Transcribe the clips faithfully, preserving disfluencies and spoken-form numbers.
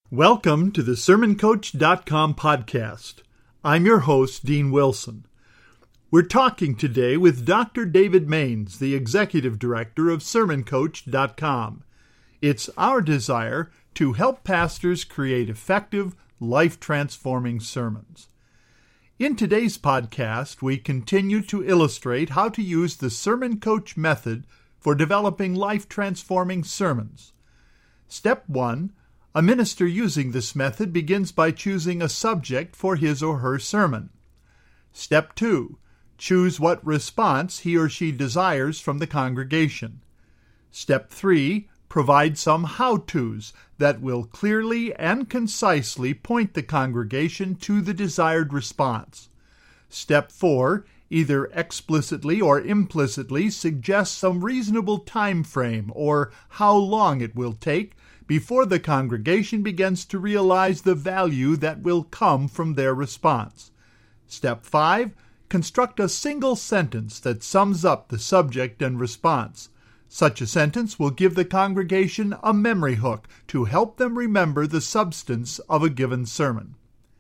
Welcome to the Sermon Coach dot com podcast. I'm your host, Dean Wilson. We're talking today with Doctor David Maines, the Executive Director of Sermon Coach dot com. It's our desire to help pastors create effective, life-transforming sermons. In today's podcast, we continue to illustrate how to use the Sermon Coach method for developing life-transforming sermons. Step one. A minister using this method begins by choosing a subject for his or her sermon. Step two. Choose what response he or she desires from the congregation. Step three. Provide some how-tos that will clearly and concisely point the congregation to the desired response. Step four. Either explicitly or implicitly suggest some reasonable time frame or how long it will take before the congregation begins to realize the value that will come from their response. Step five. Construct a single sentence that sums up the subject and response. Such a sentence will give the congregation a memory hook to help them remember the substance of a given sermon.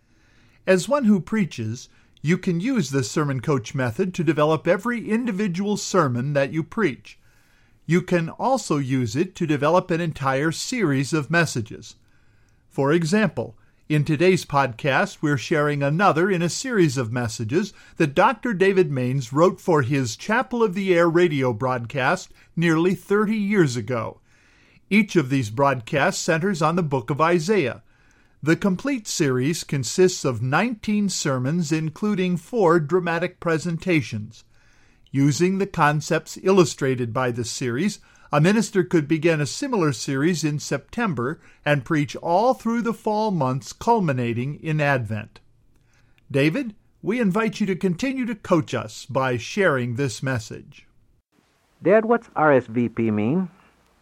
As one who preaches, you can use the Sermon Coach method to develop every individual sermon that you preach. You can also use it to develop an entire series of messages. For example, in today's podcast, we're sharing another in a series of messages that Doctor David Maines wrote for his Chapel of the Air radio broadcast nearly thirty years ago. Each of these broadcasts centers on the book of Isaiah. The complete series consists of nineteen sermons, including four dramatic presentations. Using the concepts illustrated by this series, a minister could begin a similar series in September and preach all through the fall months, culminating in Advent. David, we invite you to continue to coach us by sharing this message. Dad, what's R S V P mean?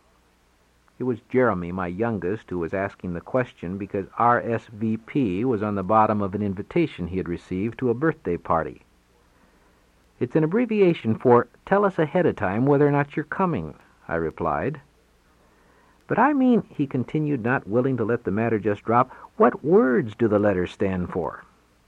It was Jeremy, my youngest, who was asking the question because R S V P was on the bottom of an invitation he had received to a birthday party. It's an abbreviation for tell us ahead of time whether or not you're coming, I replied. But I mean, he continued, not willing to let the matter just drop, what words do the letters stand for?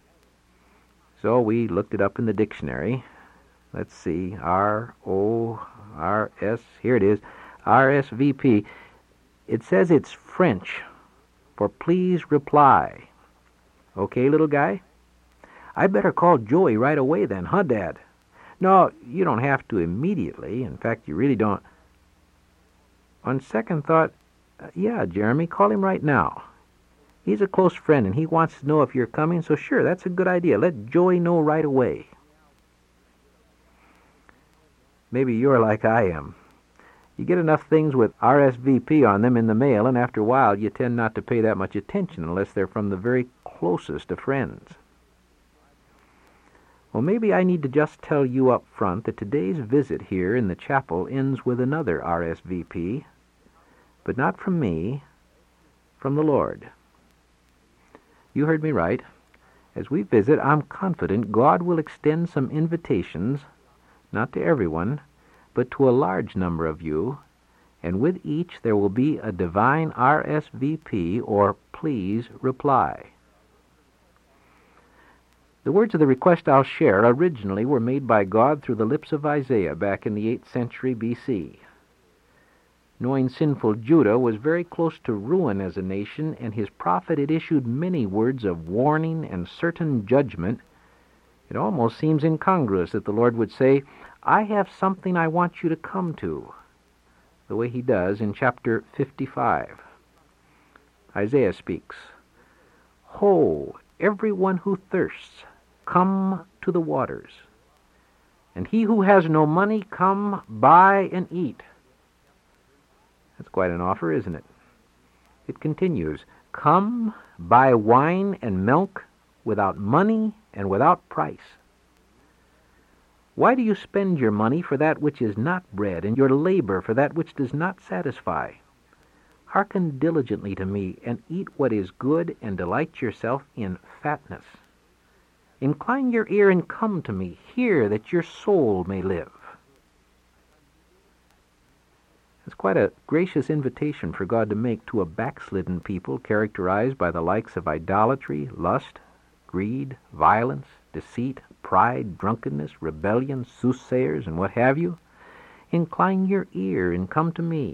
So we looked it up in the dictionary. Let's see, R O R S, here it is, R S V P. It says it's French for please reply. Okay, little guy? I better call Joey right away then, huh, Dad? No, you don't have to immediately. In fact, you really don't. On second thought, uh, yeah, Jeremy, call him right now. He's a close friend, and he wants to know if you're coming, so sure, that's a good idea. Let Joey know right away. Maybe you're like I am. You get enough things with R S V P on them in the mail, and after a while, you tend not to pay that much attention unless they're from the very closest of friends. Well, maybe I need to just tell you up front that today's visit here in the chapel ends with another R S V P, but not from me, from the Lord. You heard me right. As we visit, I'm confident God will extend some invitations, not to everyone, but to a large number of you, and with each there will be a divine R S V P, or please reply. The words of the request I'll share originally were made by God through the lips of Isaiah back in the eighth century B C. Knowing sinful Judah was very close to ruin as a nation, and his prophet had issued many words of warning and certain judgment, it almost seems incongruous that the Lord would say, I have something I want you to come to, the way he does in chapter fifty-five. Isaiah speaks, Ho, everyone who thirsts, come to the waters, and he who has no money, come, buy and eat. That's quite an offer, isn't it? It continues, Come, buy wine and milk without money and without price. Why do you spend your money for that which is not bread, and your labor for that which does not satisfy? Hearken diligently to me, and eat what is good, and delight yourself in fatness. Incline your ear and come to me. Hear that your soul may live. It's quite a gracious invitation for God to make to a backslidden people characterized by the likes of idolatry, lust, greed, violence, deceit, pride, drunkenness, rebellion, soothsayers, and what have you. Incline your ear and come to me.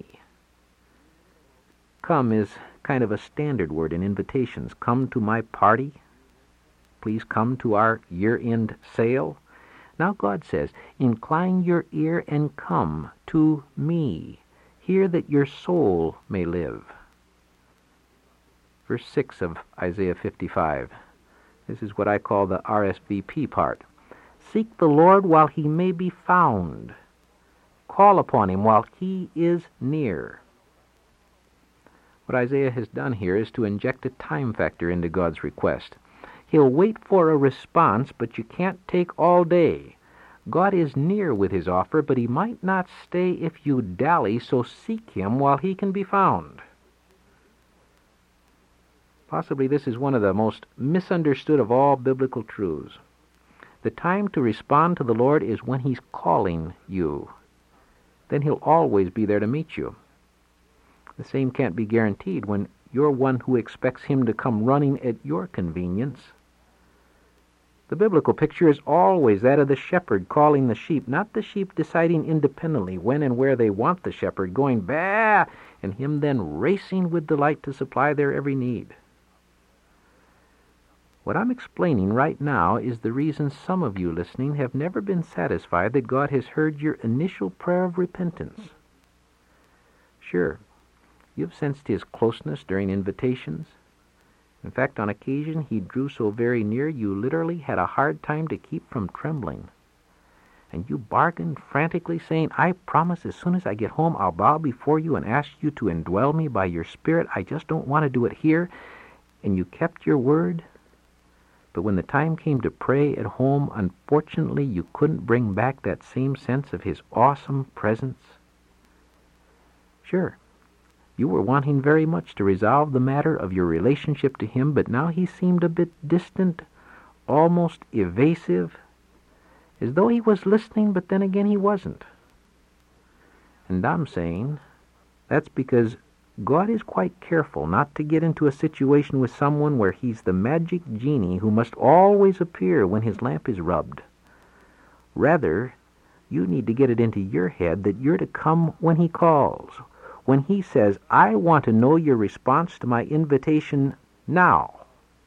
Come is kind of a standard word in invitations. Come to my party. Please come to our year-end sale. Now God says, incline your ear and come to me. Hear that your soul may live. Verse six of Isaiah fifty-five. This is what I call the R S V P part. Seek the Lord while he may be found. Call upon him while he is near. What Isaiah has done here is to inject a time factor into God's request. He'll wait for a response, but you can't take all day. God is near with his offer, but he might not stay if you dally, so seek him while he can be found. Possibly this is one of the most misunderstood of all biblical truths. The time to respond to the Lord is when he's calling you. Then he'll always be there to meet you. The same can't be guaranteed when you're one who expects him to come running at your convenience. The biblical picture is always that of the shepherd calling the sheep, not the sheep deciding independently when and where they want the shepherd, going bah, and him then racing with delight to supply their every need. What I'm explaining right now is the reason some of you listening have never been satisfied that God has heard your initial prayer of repentance. Sure, you've sensed his closeness during invitations. In fact, on occasion, he drew so very near you literally had a hard time to keep from trembling. And you bargained frantically, saying, I promise as soon as I get home I'll bow before you and ask you to indwell me by your Spirit. I just don't want to do it here. And you kept your word. But when the time came to pray at home, unfortunately, you couldn't bring back that same sense of his awesome presence. Sure. You were wanting very much to resolve the matter of your relationship to him, but now he seemed a bit distant, almost evasive, as though he was listening, but then again he wasn't. And I'm saying that's because God is quite careful not to get into a situation with someone where he's the magic genie who must always appear when his lamp is rubbed. Rather, you need to get it into your head that you're to come when he calls. When he says, I want to know your response to my invitation now.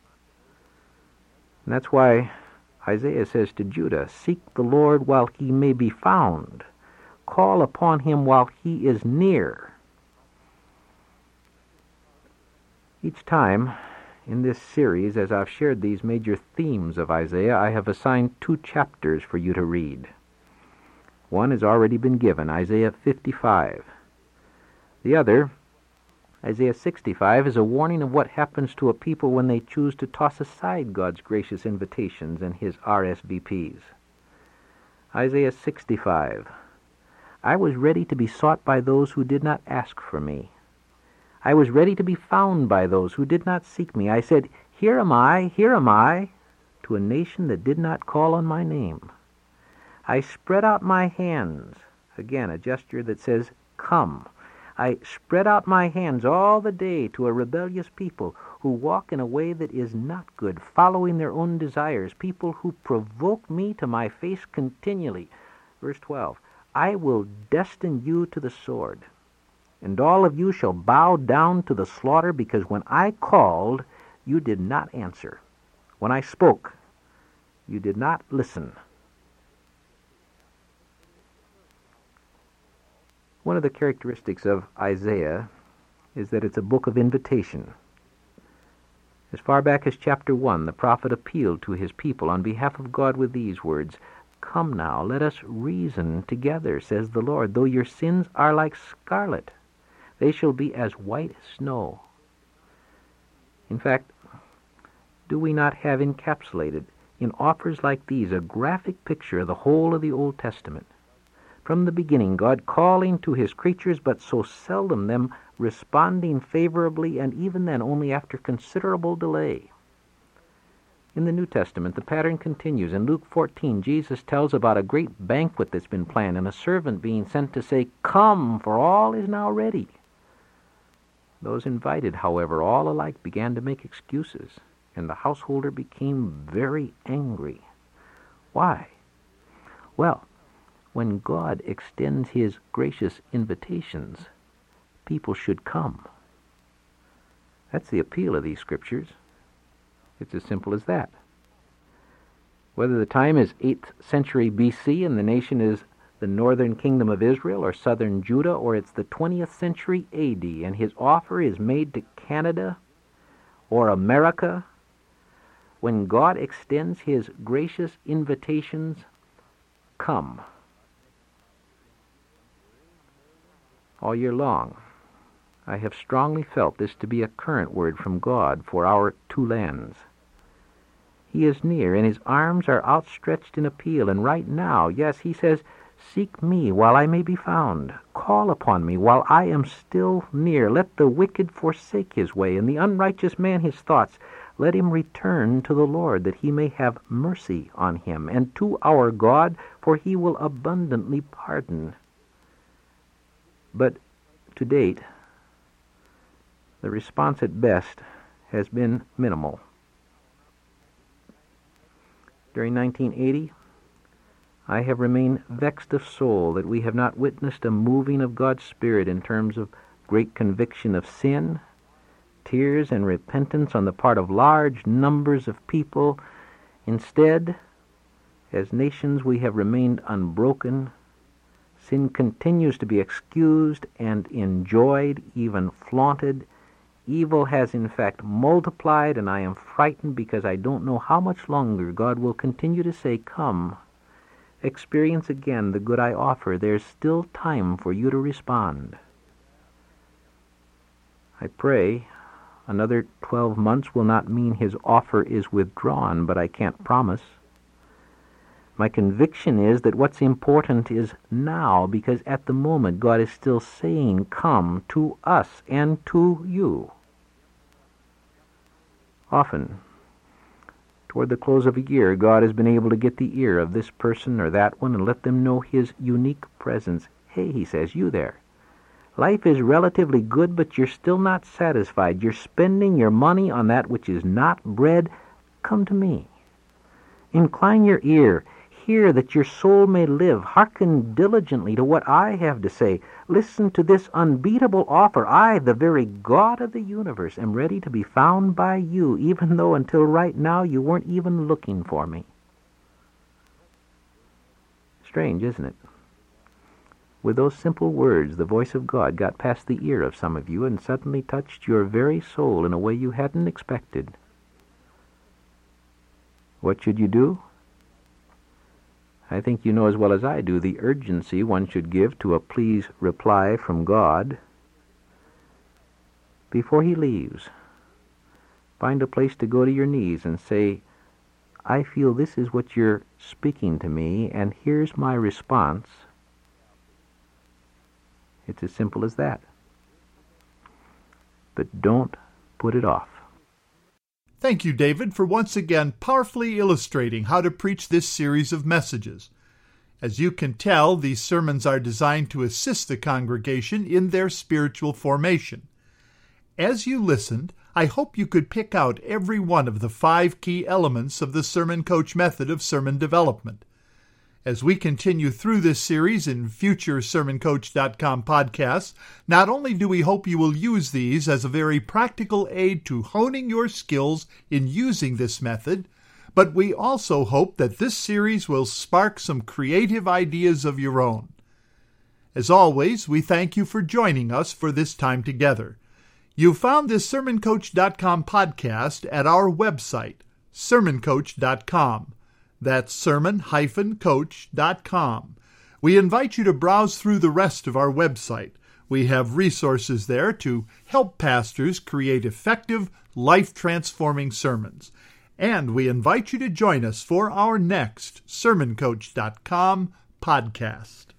And that's why Isaiah says to Judah, seek the Lord while he may be found. Call upon him while he is near. Each time in this series, as I've shared these major themes of Isaiah, I have assigned two chapters for you to read. One has already been given, Isaiah fifty-five. The other, Isaiah sixty-five, is a warning of what happens to a people when they choose to toss aside God's gracious invitations and his R S V Ps. Isaiah sixty-five. I was ready to be sought by those who did not ask for me. I was ready to be found by those who did not seek me. I said, here am I, here am I, to a nation that did not call on my name. I spread out my hands, again a gesture that says, come. I spread out my hands all the day to a rebellious people who walk in a way that is not good, following their own desires, people who provoke me to my face continually. Verse twelve, I will destine you to the sword, and all of you shall bow down to the slaughter, because when I called, you did not answer. When I spoke, you did not listen. One of the characteristics of Isaiah is that it's a book of invitation. As far back as chapter one, the prophet appealed to his people on behalf of God with these words, come now, let us reason together, says the Lord. Though your sins are like scarlet, they shall be as white as snow. In fact, do we not have encapsulated in offers like these a graphic picture of the whole of the Old Testament? From the beginning, God calling to his creatures, but so seldom them responding favorably, and even then only after considerable delay. In the New Testament, the pattern continues. In Luke fourteen, Jesus tells about a great banquet that's been planned and a servant being sent to say, "Come, for all is now ready." Those invited, however, all alike began to make excuses, and the householder became very angry. Why? Well, when God extends his gracious invitations, people should come. That's the appeal of these scriptures. It's as simple as that. Whether the time is eighth century B C and the nation is the northern kingdom of Israel or southern Judah, or it's the twentieth century A D and his offer is made to Canada or America, when God extends his gracious invitations, come. All year long, I have strongly felt this to be a current word from God for our two lands. He is near, and his arms are outstretched in appeal, and right now, yes, he says, "Seek me while I may be found. Call upon me while I am still near. Let the wicked forsake his way, and the unrighteous man his thoughts. Let him return to the Lord, that he may have mercy on him, and to our God, for he will abundantly pardon." But to date, the response at best has been minimal. During nineteen eighty, I have remained vexed of soul that we have not witnessed a moving of God's Spirit in terms of great conviction of sin, tears and repentance on the part of large numbers of people. Instead, as nations we have remained unbroken. Sin continues to be excused and enjoyed, even flaunted. Evil has in fact multiplied, and I am frightened because I don't know how much longer God will continue to say, "Come, experience again the good I offer. There's still time for you to respond." I pray another twelve months will not mean his offer is withdrawn, but I can't promise. My conviction is that what's important is now, because at the moment God is still saying, "Come," to us and to you. Often, toward the close of a year, God has been able to get the ear of this person or that one and let them know his unique presence. "Hey," he says, "you there. Life is relatively good, but you're still not satisfied. You're spending your money on that which is not bread. Come to me. Incline your ear. Hear that your soul may live. Hearken diligently to what I have to say. Listen to this unbeatable offer. I, the very God of the universe, am ready to be found by you, even though until right now you weren't even looking for me." Strange, isn't it? With those simple words, the voice of God got past the ear of some of you and suddenly touched your very soul in a way you hadn't expected. What should you do? I think you know as well as I do the urgency one should give to a please reply from God. Before he leaves, find a place to go to your knees and say, "I feel this is what you're speaking to me, and here's my response." It's as simple as that. But don't put it off. Thank you, David, for once again powerfully illustrating how to preach this series of messages. As you can tell, these sermons are designed to assist the congregation in their spiritual formation. As you listened, I hope you could pick out every one of the five key elements of the Sermon Coach method of sermon development. As we continue through this series in future sermon coach dot com podcasts, not only do we hope you will use these as a very practical aid to honing your skills in using this method, but we also hope that this series will spark some creative ideas of your own. As always, we thank you for joining us for this time together. You found this sermon coach dot com podcast at our website, sermon coach dot com. That's sermon dash coach dot com. We invite you to browse through the rest of our website. We have resources there to help pastors create effective, life-transforming sermons. And we invite you to join us for our next sermon coach dot com podcast.